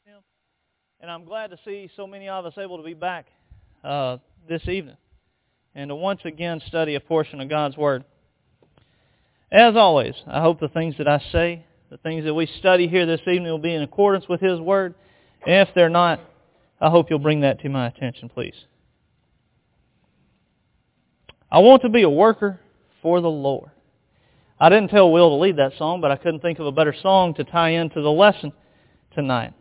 And I'm glad to see so many of us able to be back this evening and to once again study a portion of God's Word. As always, I hope the things that I say, the things that we study here this evening will be in accordance with His Word. And if they're not, I hope you'll bring that to my attention, please. I want to be a worker for the Lord. I didn't tell Will to lead that song, but I couldn't think of a better song to tie into the lesson tonight.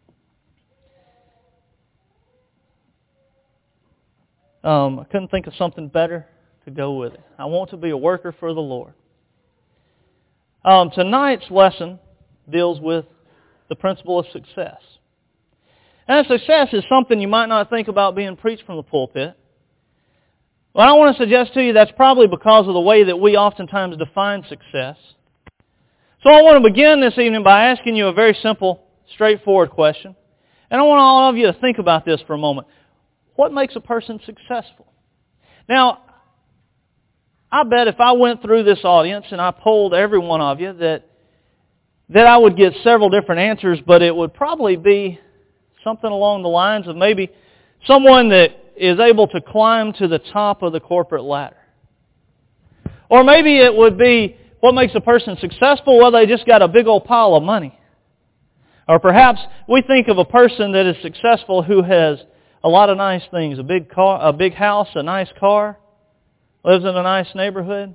I couldn't think of something better to go with it. I want to be a worker for the Lord. Tonight's lesson deals with the principle of success. And success is something you might not think about being preached from the pulpit. But I want to suggest to you that's probably because of the way that we oftentimes define success. So I want to begin this evening by asking you a very simple, straightforward question. And I want all of you to think about this for a moment. What makes a person successful? Now, I bet if I went through this audience and I polled every one of you that I would get several different answers, but it would probably be something along the lines of maybe someone that is able to climb to the top of the corporate ladder. Or maybe it would be, what makes a person successful? Well, they just got a big old pile of money. Or perhaps we think of a person that is successful who has a lot of nice things, a big car, a big house, a nice car, lives in a nice neighborhood.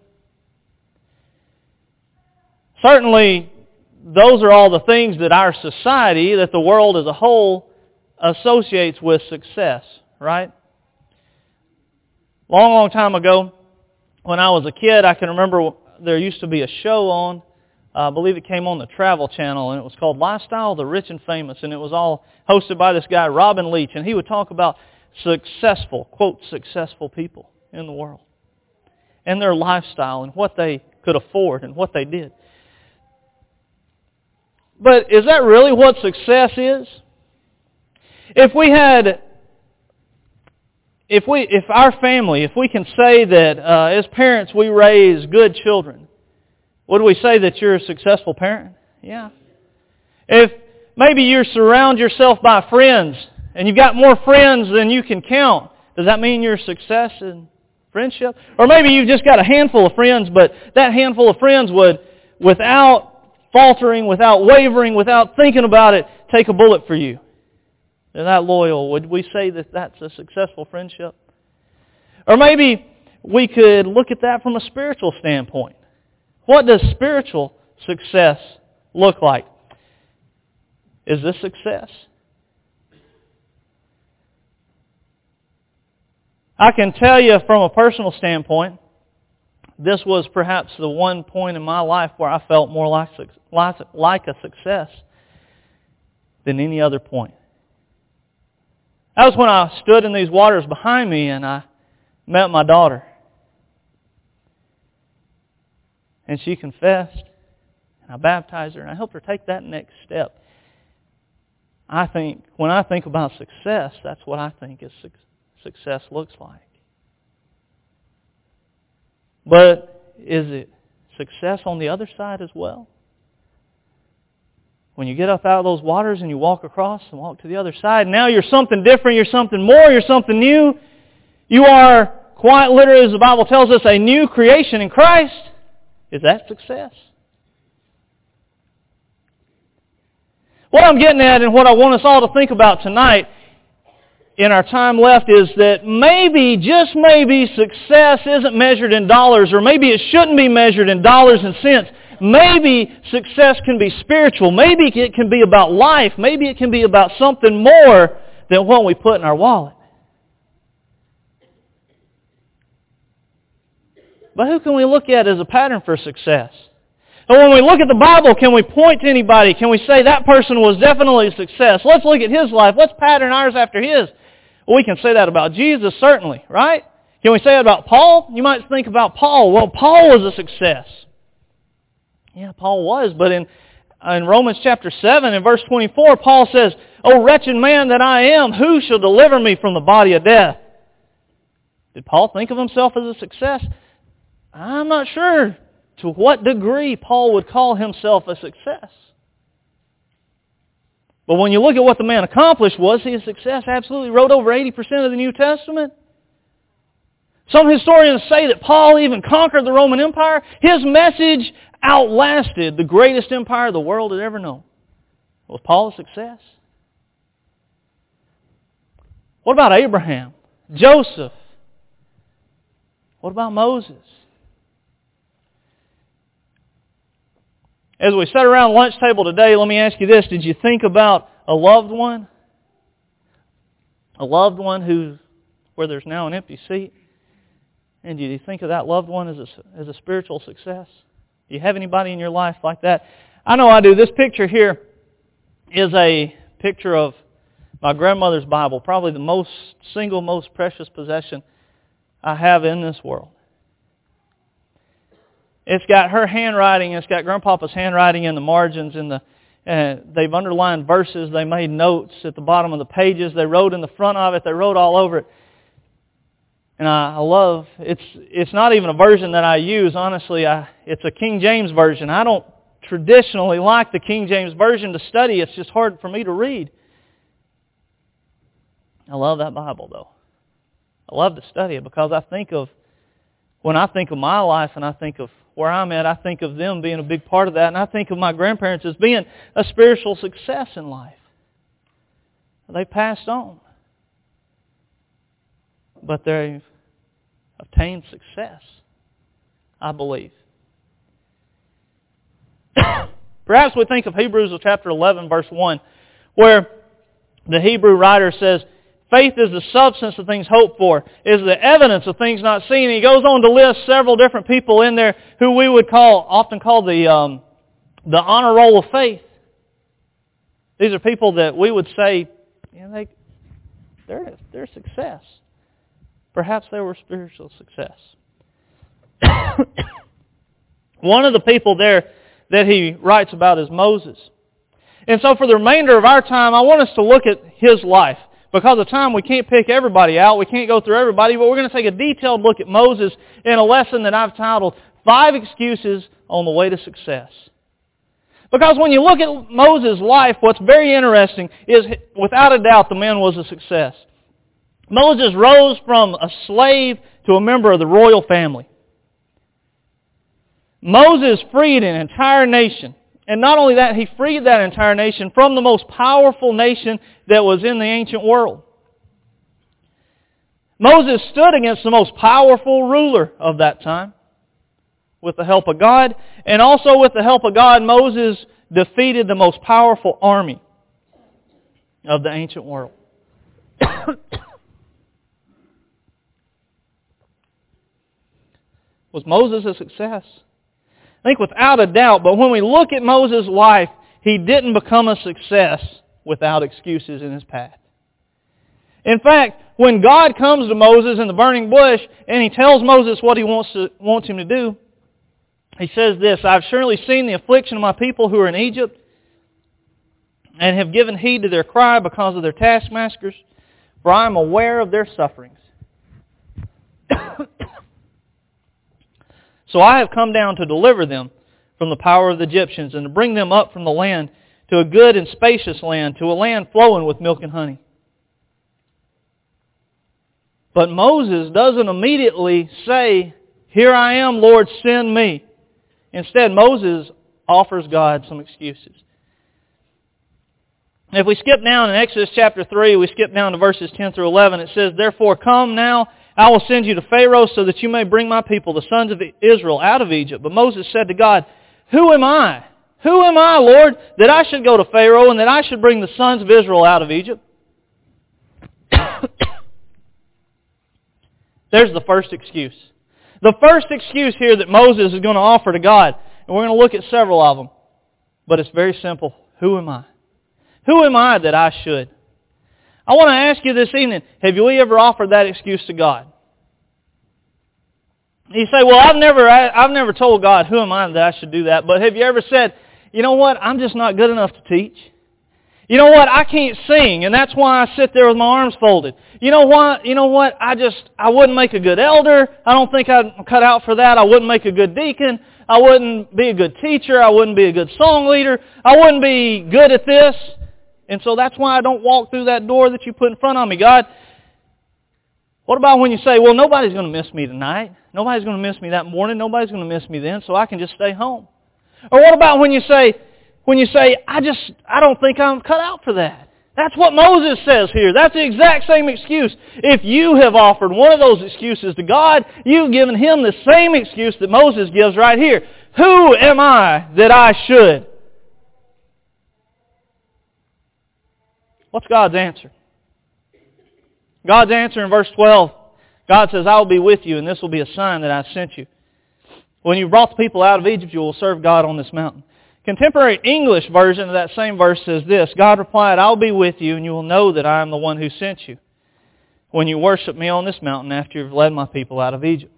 Certainly, those are all the things that our society, that the world as a whole, associates with success, right? Long time ago, when I was a kid, I can remember there used to be a show on, I believe it came on the Travel Channel, and it was called Lifestyle of the Rich and Famous, and it was all hosted by this guy, Robin Leach, and he would talk about successful, quote, successful people in the world, and their lifestyle, and what they could afford, and what they did. But is that really what success is? If our family, if we can say that as parents we raise good children, would we say that you're a successful parent? Yeah. If maybe you surround yourself by friends and you've got more friends than you can count, does that mean you're a success in friendship? Or maybe you've just got a handful of friends, but that handful of friends would, without faltering, without wavering, without thinking about it, take a bullet for you. They're that loyal. Would we say that that's a successful friendship? Or maybe we could look at that from a spiritual standpoint. What does spiritual success look like? Is this success? I can tell you from a personal standpoint, this was perhaps the one point in my life where I felt more like a success than any other point. That was when I stood in these waters behind me and I met my daughter. And she confessed, and I baptized her, and I helped her take that next step. When I think about success, that's what I think success looks like. But is it success on the other side as well? When you get up out of those waters and you walk across and walk to the other side, now you're something different, you're something more, you're something new. You are, quite literally, as the Bible tells us, a new creation in Christ. Is that success? What I'm getting at and what I want us all to think about tonight in our time left is that maybe, just maybe, success isn't measured in dollars, or maybe it shouldn't be measured in dollars and cents. Maybe success can be spiritual. Maybe it can be about life. Maybe it can be about something more than what we put in our wallet. But who can we look at as a pattern for success? And when we look at the Bible, can we point to anybody? Can we say that person was definitely a success? Let's look at his life. Let's pattern ours after his. Well, we can say that about Jesus, certainly, right? Can we say that about Paul? You might think about Paul. Well, Paul was a success. Yeah, Paul was, but in Romans chapter 7 and verse 24, Paul says, "O wretched man that I am, who shall deliver me from the body of death?" Did Paul think of himself as a success? I'm not sure to what degree Paul would call himself a success. But when you look at what the man accomplished, was he a success? Absolutely. Wrote over 80% of the New Testament. Some historians say that Paul even conquered the Roman Empire. His message outlasted the greatest empire the world had ever known. Was Paul a success? What about Abraham? Joseph? What about Moses? As we sat around the lunch table today, let me ask you this. Did you think about a loved one? A loved one where there's now an empty seat? And do you think of that loved one as a spiritual success? Do you have anybody in your life like that? I know I do. This picture here is a picture of my grandmother's Bible, probably the single most precious possession I have in this world. It's got her handwriting, it's got Grandpapa's handwriting in the margins, they've underlined verses, they made notes at the bottom of the pages, they wrote in the front of it, they wrote all over it. And I love, it's not even a version that I use, honestly, it's a King James version. I don't traditionally like the King James version to study, it's just hard for me to read. I love that Bible though. I love to study it because when I think of my life and I think of where I'm at, I think of them being a big part of that, and I think of my grandparents as being a spiritual success in life. They passed on. But they've obtained success, I believe. Perhaps we think of Hebrews chapter 11, verse 1, where the Hebrew writer says, faith is the substance of things hoped for, is the evidence of things not seen. And he goes on to list several different people in there who we would often call the honor roll of faith. These are people that we would say, they're a success. Perhaps they were spiritual success. One of the people there that he writes about is Moses. And so for the remainder of our time, I want us to look at his life. Because of time, we can't pick everybody out. We can't go through everybody, but we're going to take a detailed look at Moses in a lesson that I've titled, 5 Excuses on the Way to Success. Because when you look at Moses' life, what's very interesting is, without a doubt, the man was a success. Moses rose from a slave to a member of the royal family. Moses freed an entire nation. And not only that, he freed that entire nation from the most powerful nation that was in the ancient world. Moses stood against the most powerful ruler of that time with the help of God. And also with the help of God, Moses defeated the most powerful army of the ancient world. Was Moses a success? I think without a doubt, but when we look at Moses' life, he didn't become a success without excuses in his path. In fact, when God comes to Moses in the burning bush and he tells Moses what he wants him to do, he says this, I've surely seen the affliction of my people who are in Egypt and have given heed to their cry because of their taskmasters, for I am aware of their sufferings. So I have come down to deliver them from the power of the Egyptians and to bring them up from the land to a good and spacious land, to a land flowing with milk and honey. But Moses doesn't immediately say, here I am, Lord, send me. Instead, Moses offers God some excuses. And if we skip down in Exodus chapter 3, we skip down to verses 10 through 11, it says, Therefore come now, I will send you to Pharaoh so that you may bring my people, the sons of Israel, out of Egypt. But Moses said to God, Who am I? Who am I, Lord, that I should go to Pharaoh and that I should bring the sons of Israel out of Egypt? There's the first excuse. The first excuse here that Moses is going to offer to God, and we're going to look at several of them, but it's very simple. Who am I? Who am I that I should? I want to ask you this evening, have you ever offered that excuse to God? You say, well, I've never told God, who am I that I should do that? But have you ever said, you know what, I'm just not good enough to teach. You know what, I can't sing, and that's why I sit there with my arms folded. You know what, I wouldn't make a good elder. I don't think I'm cut out for that. I wouldn't make a good deacon. I wouldn't be a good teacher. I wouldn't be a good song leader. I wouldn't be good at this. And so that's why I don't walk through that door that you put in front of me. God, what about when you say, well, nobody's going to miss me tonight. Nobody's going to miss me that morning. Nobody's going to miss me then, so I can just stay home. Or what about when you say, I don't think I'm cut out for that. That's what Moses says here. That's the exact same excuse. If you have offered one of those excuses to God, you've given Him the same excuse that Moses gives right here. Who am I that I should? What's God's answer? God's answer in verse 12, God says, I will be with you, and this will be a sign that I have sent you. When you brought the people out of Egypt, you will serve God on this mountain. Contemporary English version of that same verse says this, God replied, I will be with you, and you will know that I am the one who sent you when you worship me on this mountain after you've led my people out of Egypt.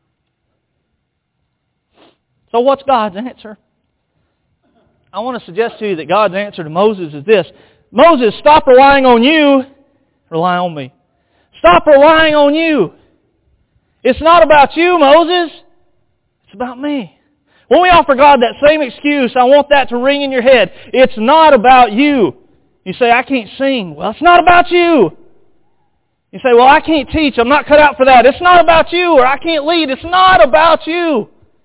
So what's God's answer? I want to suggest to you that God's answer to Moses is this. Moses, stop relying on you, rely on me. Stop relying on you. It's not about you, Moses. It's about me. When we offer God that same excuse, I want that to ring in your head. It's not about you. You say, I can't sing. Well, it's not about you. You say, well, I can't teach. I'm not cut out for that. It's not about you. Or I can't lead. It's not about you.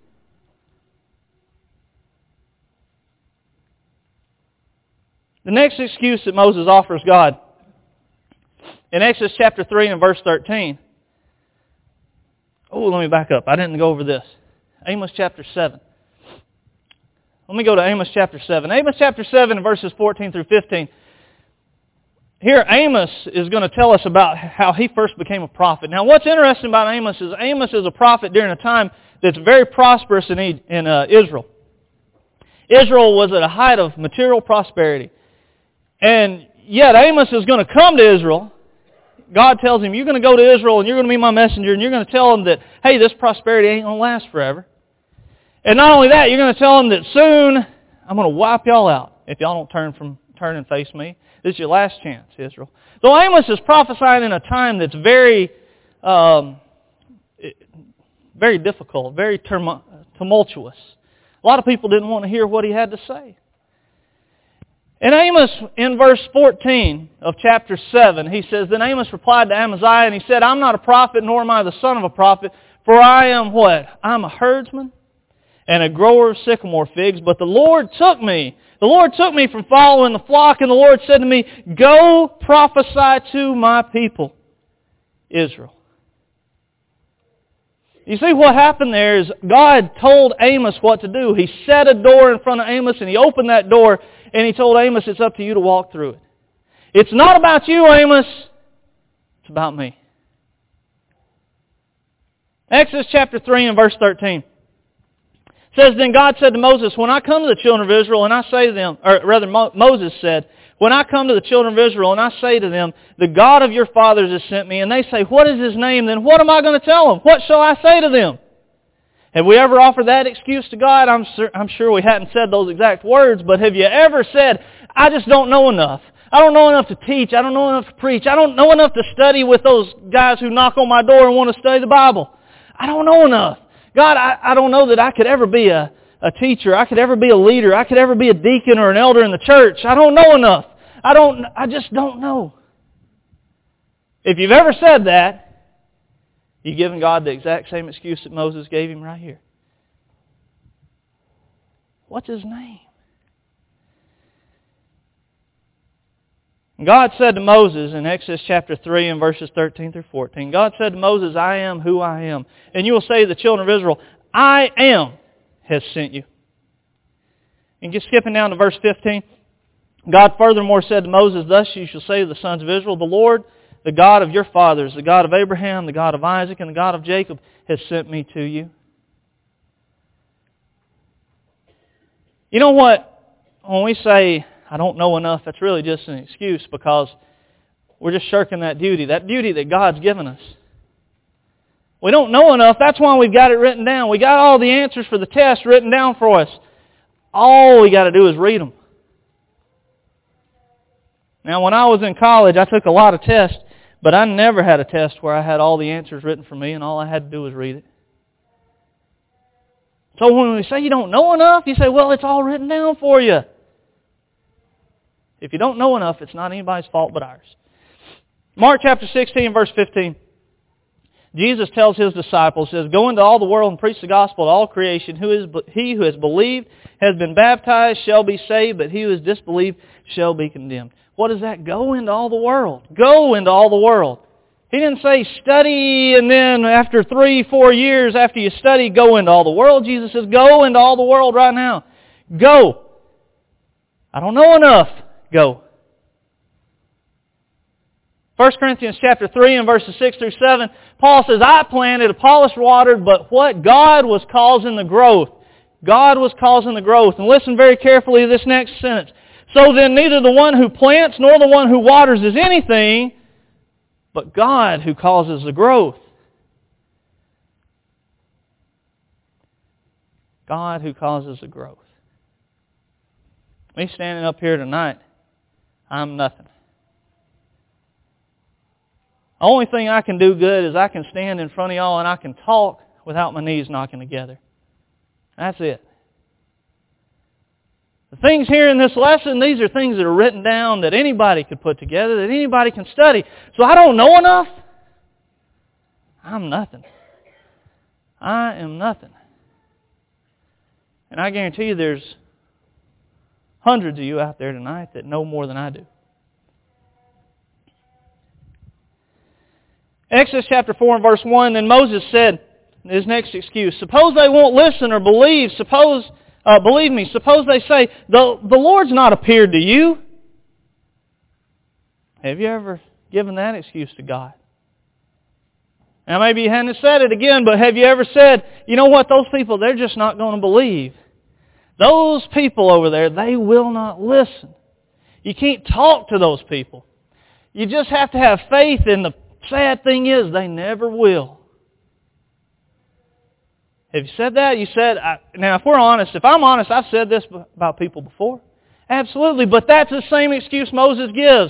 The next excuse that Moses offers God, in Exodus chapter 3 and verse 13. Oh, let me back up. I didn't go over this. Amos chapter 7. Let me go to Amos chapter 7. Amos chapter 7 verses 14 through 15. Here Amos is going to tell us about how he first became a prophet. Now what's interesting about Amos is a prophet during a time that's very prosperous in Israel. Israel was at a height of material prosperity. And yet Amos is going to come to Israel. God tells him, you're going to go to Israel and you're going to be my messenger and you're going to tell them that, hey, this prosperity ain't going to last forever. And not only that, you're going to tell them that soon I'm going to wipe y'all out if y'all don't turn and face me. This is your last chance, Israel. So Amos is prophesying in a time that's very, very difficult, very tumultuous. A lot of people didn't want to hear what he had to say. And Amos, in verse 14 of chapter 7, he says, Then Amos replied to Amaziah, and he said, I'm not a prophet, nor am I the son of a prophet, for I am what? I'm a herdsman and a grower of sycamore figs, but the Lord took me. The Lord took me from following the flock, and the Lord said to me, Go prophesy to my people, Israel. You see what happened there is God told Amos what to do. He set a door in front of Amos, and he opened that door, and he told Amos, it's up to you to walk through it. It's not about you, Amos. It's about me. Exodus chapter 3 and verse 13. It says, Then God said to Moses, When I come to the children of Israel and I say to them, or rather Moses said, When I come to the children of Israel and I say to them, The God of your fathers has sent me, and they say, What is His name? Then what am I going to tell them? What shall I say to them? Have we ever offered that excuse to God? I'm sure we hadn't said those exact words, but have you ever said, I just don't know enough. I don't know enough to teach. I don't know enough to preach. I don't know enough to study with those guys who knock on my door and want to study the Bible. I don't know enough. God, I don't know that I could ever be a teacher. I could ever be a leader. I could ever be a deacon or an elder in the church. I don't know enough. I just don't know. If you've ever said that, you've given God the exact same excuse that Moses gave him right here. What's his name? God said to Moses in Exodus chapter 3 and verses 13 through 14, God said to Moses, I am who I am. And you will say to the children of Israel, I am has sent you. And just skipping down to verse 15, God furthermore said to Moses, Thus you shall say to the sons of Israel, The Lord, the God of your fathers, the God of Abraham, the God of Isaac, and the God of Jacob has sent me to you. You know what? When we say, I don't know enough, that's really just an excuse because we're just shirking that duty that God's given us. We don't know enough. That's why we've got it written down. We got all the answers for the test written down for us. All we got to do is read them. Now, when I was in college, I took a lot of tests, but I never had a test where I had all the answers written for me and all I had to do was read it. So when we say you don't know enough, you say, well, it's all written down for you. If you don't know enough, it's not anybody's fault but ours. Mark chapter 16, verse 15. Jesus tells His disciples, says, "Go into all the world and preach the gospel to all creation. He who has believed, has been baptized, shall be saved, but he who has disbelieved shall be condemned." What is that? Go into all the world. Go into all the world. He didn't say study and then after 3-4 years after you study, go into all the world. Jesus says, go into all the world right now. Go. I don't know enough. Go. 1 Corinthians chapter 3 and verses 6 through 7, Paul says, "I planted, Apollos watered, but what? God was causing the growth." God was causing the growth. And listen very carefully to this next sentence. "So then neither the one who plants nor the one who waters is anything, but God who causes the growth." God who causes the growth. Me standing up here tonight, I'm nothing. The only thing I can do good is I can stand in front of y'all and I can talk without my knees knocking together. That's it. The things here in this lesson, these are things that are written down that anybody could put together, that anybody can study. So I don't know enough. I'm nothing. I am nothing. And I guarantee you there's hundreds of you out there tonight that know more than I do. Exodus chapter 4 and verse 1, then Moses said, his next excuse, "Suppose they won't listen or believe. Believe me, suppose they say, the Lord's not appeared to you." Have you ever given that excuse to God? Now maybe you hadn't said it again, but have you ever said, you know what, those people, they're just not going to believe. Those people over there, they will not listen. You can't talk to those people. You just have to have faith, and the sad thing is, they never will. Have you said that? You said, now if we're honest, if I'm honest, I've said this about people before. Absolutely, but that's the same excuse Moses gives.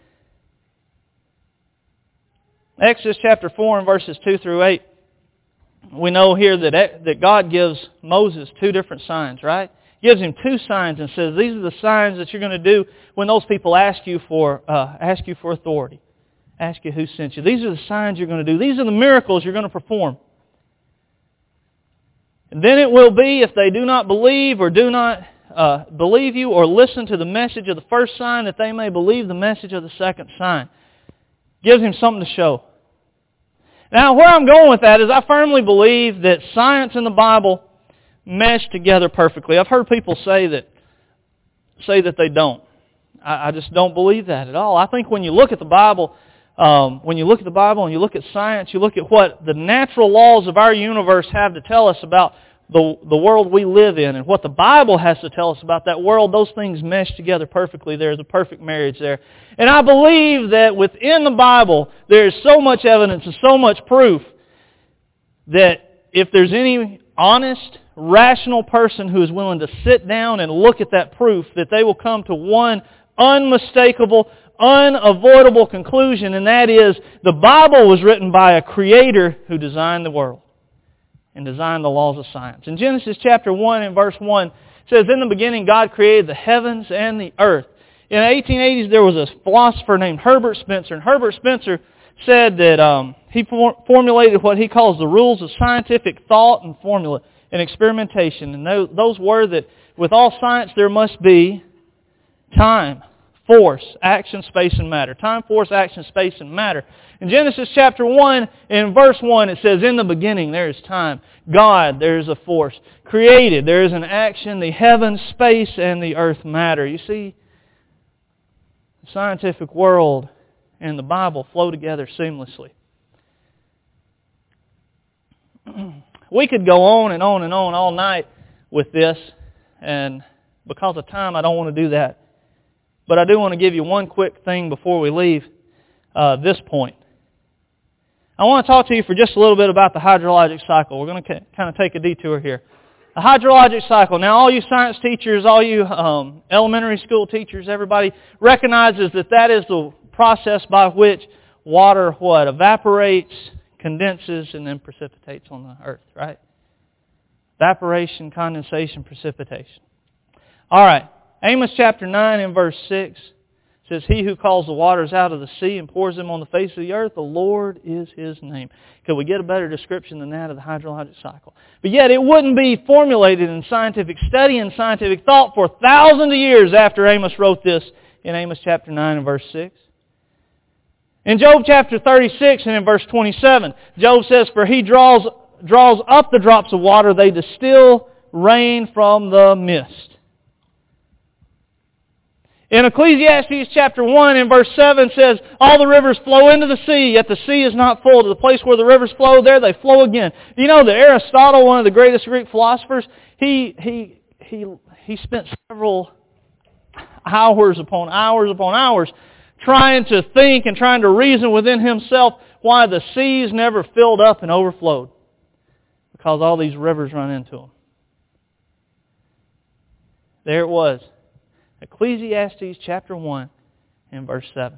Exodus chapter 4 and verses 2 through 8. We know here that God gives Moses 2 different signs, right? He gives him 2 signs and says, these are the signs that you're going to do when those people ask you for authority. Ask you who sent you. These are the signs you're going to do. These are the miracles you're going to perform. And then it will be, if they do not believe or do not believe you or listen to the message of the first sign, that they may believe the message of the second sign. Gives him something to show. Now, where I'm going with that is I firmly believe that science and the Bible mesh together perfectly. I've heard people say that they don't. I just don't believe that at all. I think when you look at the Bible, and you look at science, you look at what the natural laws of our universe have to tell us about the world we live in, and what the Bible has to tell us about that world, those things mesh together perfectly. There's a perfect marriage there. And I believe that within the Bible, there is so much evidence and so much proof that if there's any honest, rational person who is willing to sit down and look at that proof, that they will come to one unmistakable, unavoidable conclusion, and that is the Bible was written by a creator who designed the world and designed the laws of science. In Genesis chapter 1 and verse 1, it says, "In the beginning God created the heavens and the earth." In the 1880s there was a philosopher named Herbert Spencer, and Herbert Spencer said that he formulated what he calls the rules of scientific thought and formula and experimentation. And those were that with all science there must be time, force, action, space, and matter. Time, force, action, space, and matter. In Genesis chapter 1, in verse 1, it says, "In the beginning there is time. God, there is a force. Created, there is an action. The heavens, space, and the earth matter." You see, the scientific world and the Bible flow together seamlessly. We could go on and on and on all night with this, and because of time, I don't want to do that. But I do want to give you one quick thing before we leave this point. I want to talk to you for just a little bit about the hydrologic cycle. We're going to kind of take a detour here. The hydrologic cycle. Now, all you science teachers, all you elementary school teachers, everybody recognizes that is the process by which water evaporates, condenses, and then precipitates on the earth, right? Evaporation, condensation, precipitation. All right. Amos chapter 9 and verse 6 says, He who calls the waters out of the sea and pours them on the face of the earth, the Lord is His name. Could we get a better description than that of the hydrologic cycle? But yet it wouldn't be formulated in scientific study and scientific thought for thousands of years after Amos wrote this in Amos chapter 9 and verse 6. In Job chapter 36 and in verse 27, Job says, For He draws up the drops of water, they distill rain from the mist. In Ecclesiastes chapter 1 and verse 7 says, All the rivers flow into the sea, yet the sea is not full. To the place where the rivers flow, there they flow again. You know that Aristotle, one of the greatest Greek philosophers, he spent several hours upon hours trying to think and trying to reason within himself why the seas never filled up and overflowed. Because all these rivers run into them. There it was. Ecclesiastes chapter 1 and verse 7.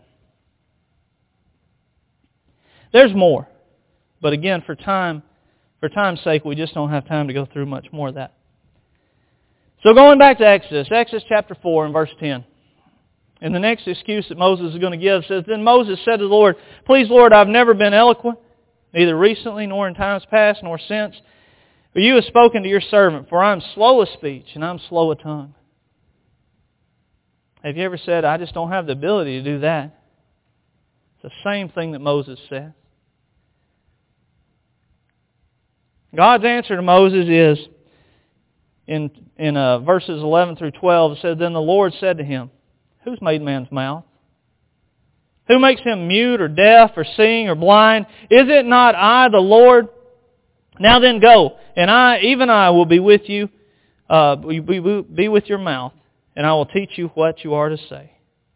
There's more. But again, for time's sake, we just don't have time to go through much more of that. So going back to Exodus chapter 4 and verse 10. And the next excuse that Moses is going to give says, Then Moses said to the Lord, Please, Lord, I've never been eloquent, neither recently nor in times past nor since. But you have spoken to your servant, for I am slow of speech and I'm slow of tongue. Have you ever said, I just don't have the ability to do that? It's the same thing that Moses said. God's answer to Moses is, in verses 11 through 12, it says, Then the Lord said to him, Who's made man's mouth? Who makes him mute or deaf or seeing or blind? Is it not I, the Lord? Now then go, and even I will be with you, be with your mouth, and I will teach you what you are to say.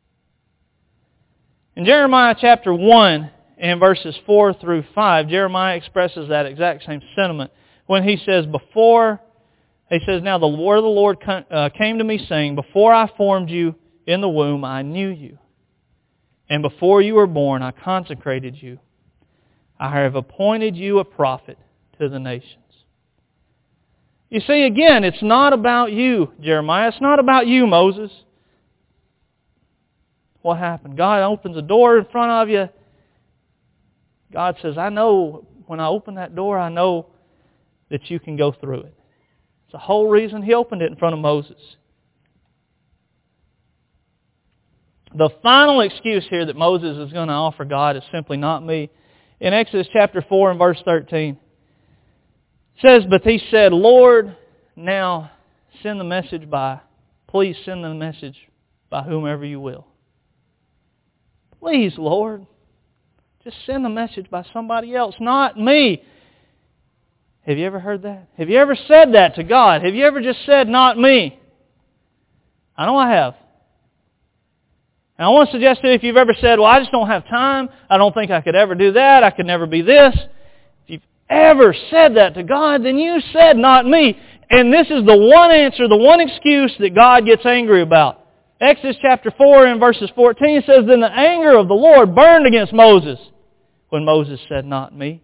In Jeremiah chapter 1 and verses 4 through 5, Jeremiah expresses that exact same sentiment when he says, Now the word of the Lord came to me saying, Before I formed you in the womb, I knew you. And before you were born, I consecrated you. I have appointed you a prophet to the nations. You see, again, it's not about you, Jeremiah. It's not about you, Moses. What happened? God opens a door in front of you. God says, I know when I open that door, I know that you can go through it. It's the whole reason He opened it in front of Moses. The final excuse here that Moses is going to offer God is simply not me. In Exodus chapter 4 and verse 13, it says, But he said, Lord, now please send the message by whomever you will. Please, Lord, just send the message by somebody else, not me. Have you ever heard that? Have you ever said that to God? Have you ever just said, not me? I know I have. And I want to suggest to you, if you've ever said, well, I just don't have time, I don't think I could ever do that, I could never be this. If you've ever said that to God, then you said, not me. And this is the one answer, the one excuse that God gets angry about. Exodus chapter 4 and verses 14 says, Then the anger of the Lord burned against Moses when Moses said, not me.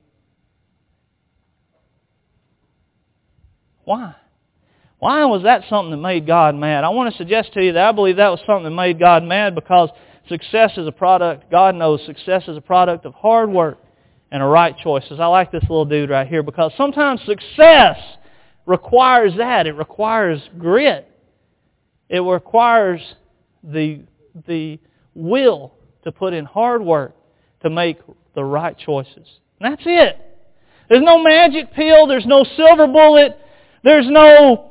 Why? Why was that something that made God mad? I want to suggest to you that I believe that was something that made God mad because success is a product, God knows success is a product of hard work and a right choices. I like this little dude right here because sometimes success requires that. It requires grit. It requires the will to put in hard work to make the right choices. And that's it. There's no magic pill. There's no silver bullet. There's no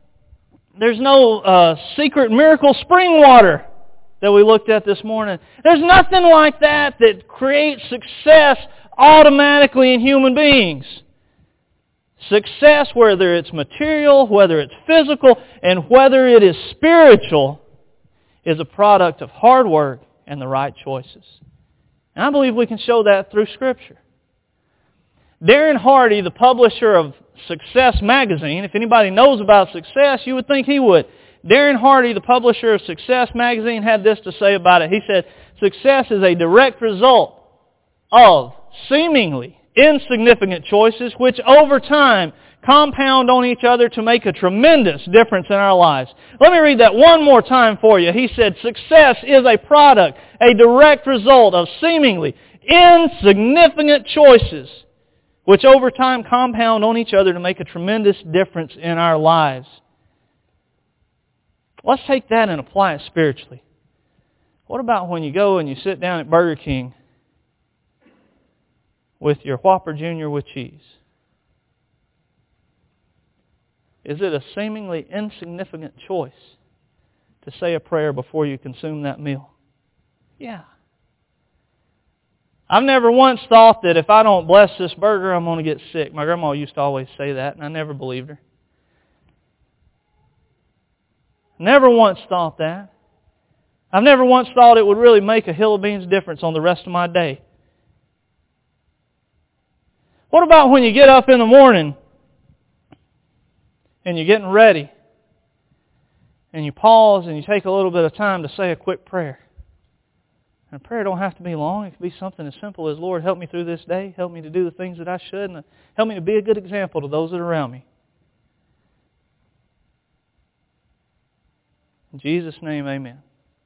secret miracle spring water that we looked at this morning. There's nothing like that that creates success automatically in human beings. Success, whether it's material, whether it's physical, and whether it is spiritual, is a product of hard work and the right choices. And I believe we can show that through Scripture. Darren Hardy, the publisher of Success Magazine, if anybody knows about success, you would think he would. Darren Hardy, the publisher of Success Magazine, had this to say about it. He said, success is a direct result of seemingly insignificant choices, which over time compound on each other to make a tremendous difference in our lives. Let me read that one more time for you. He said, success is a product, a direct result of seemingly insignificant choices, which over time compound on each other to make a tremendous difference in our lives. Let's take that and apply it spiritually. What about when you go and you sit down at Burger King with your Whopper Jr. with cheese? Is it a seemingly insignificant choice to say a prayer before you consume that meal? Yeah. I've never once thought that if I don't bless this burger, I'm going to get sick. My grandma used to always say that, and I never believed her. Never once thought that. I've never once thought it would really make a hill of beans difference on the rest of my day. What about when you get up in the morning and you're getting ready and you pause and you take a little bit of time to say a quick prayer? And a prayer don't have to be long. It can be something as simple as, Lord, help me through this day. Help me to do the things that I should. And help me to be a good example to those that are around me. In Jesus' name, amen.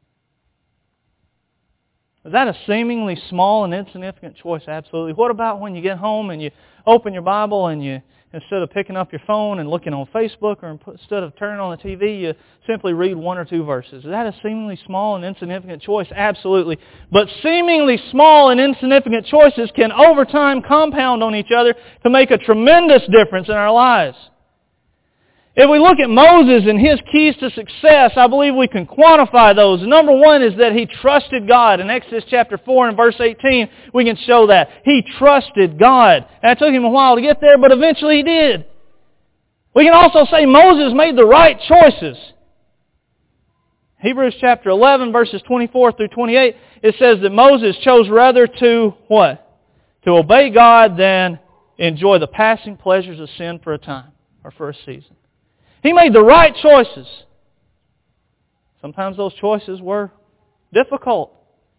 Is that a seemingly small and insignificant choice? Absolutely. What about when you get home and you open your Bible and you, instead of picking up your phone and looking on Facebook, or instead of turning on the TV, you simply read one or two verses? Is that a seemingly small and insignificant choice? Absolutely. But seemingly small and insignificant choices can over time compound on each other to make a tremendous difference in our lives. If we look at Moses and his keys to success, I believe we can quantify those. Number one is that he trusted God. In Exodus chapter 4 and verse 18, we can show that. He trusted God. And it took him a while to get there, but eventually he did. We can also say Moses made the right choices. Hebrews chapter 11, verses 24 through 28, it says that Moses chose rather to, what? To obey God than enjoy the passing pleasures of sin for a time or for a season. He made the right choices. Sometimes those choices were difficult.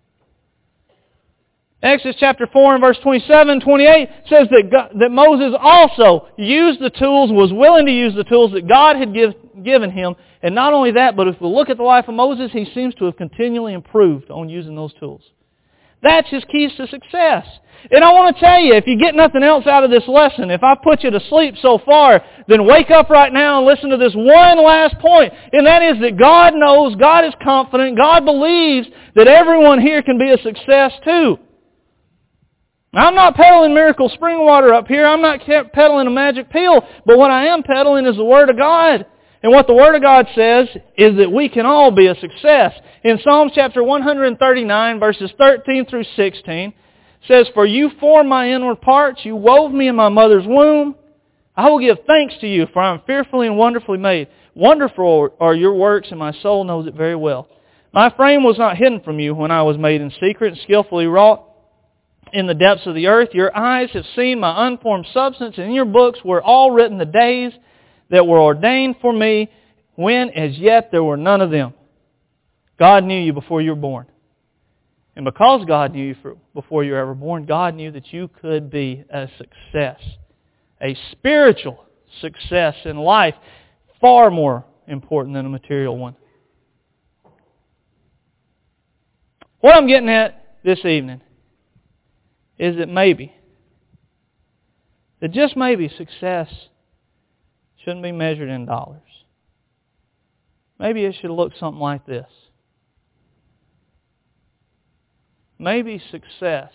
Exodus chapter 4 and verse 27, 28 says that Moses also used the tools, was willing to use the tools that God had given him. And not only that, but if we look at the life of Moses, he seems to have continually improved on using those tools. That's his keys to success. And I want to tell you, if you get nothing else out of this lesson, if I put you to sleep so far, then wake up right now and listen to this one last point. And that is that God knows, God is confident, God believes that everyone here can be a success too. I'm not peddling miracle spring water up here. I'm not peddling a magic pill. But what I am peddling is the Word of God. And what the Word of God says is that we can all be a success. In Psalms chapter 139, verses 13 through 16, says, For you formed my inward parts, you wove me in my mother's womb. I will give thanks to you, for I am fearfully and wonderfully made. Wonderful are your works, and my soul knows it very well. My frame was not hidden from you when I was made in secret and skillfully wrought in the depths of the earth. Your eyes have seen my unformed substance, and in your books were all written the days that were ordained for me, when as yet there were none of them. God knew you before you were born. And because God knew you before you were ever born, God knew that you could be a success. A spiritual success in life, far more important than a material one. What I'm getting at this evening is that maybe, that just maybe success shouldn't be measured in dollars. Maybe it should look something like this. Maybe success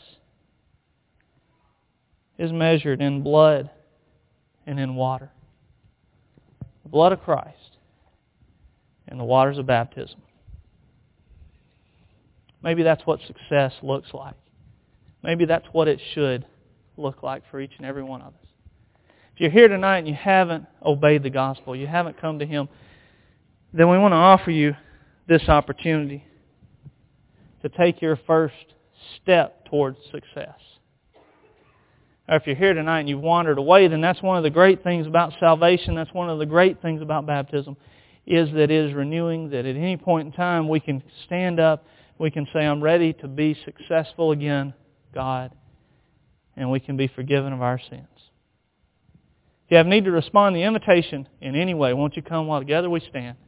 is measured in blood and in water. The blood of Christ and the waters of baptism. Maybe that's what success looks like. Maybe that's what it should look like for each and every one of us. If you're here tonight and you haven't obeyed the gospel, you haven't come to Him, then we want to offer you this opportunity to take your first step towards success. Or if you're here tonight and you've wandered away, then that's one of the great things about salvation, that's one of the great things about baptism, is that it is renewing, that at any point in time we can stand up, we can say, I'm ready to be successful again, God. and we can be forgiven of our sins. If you have need to respond to the invitation in any way, won't you come while together we stand?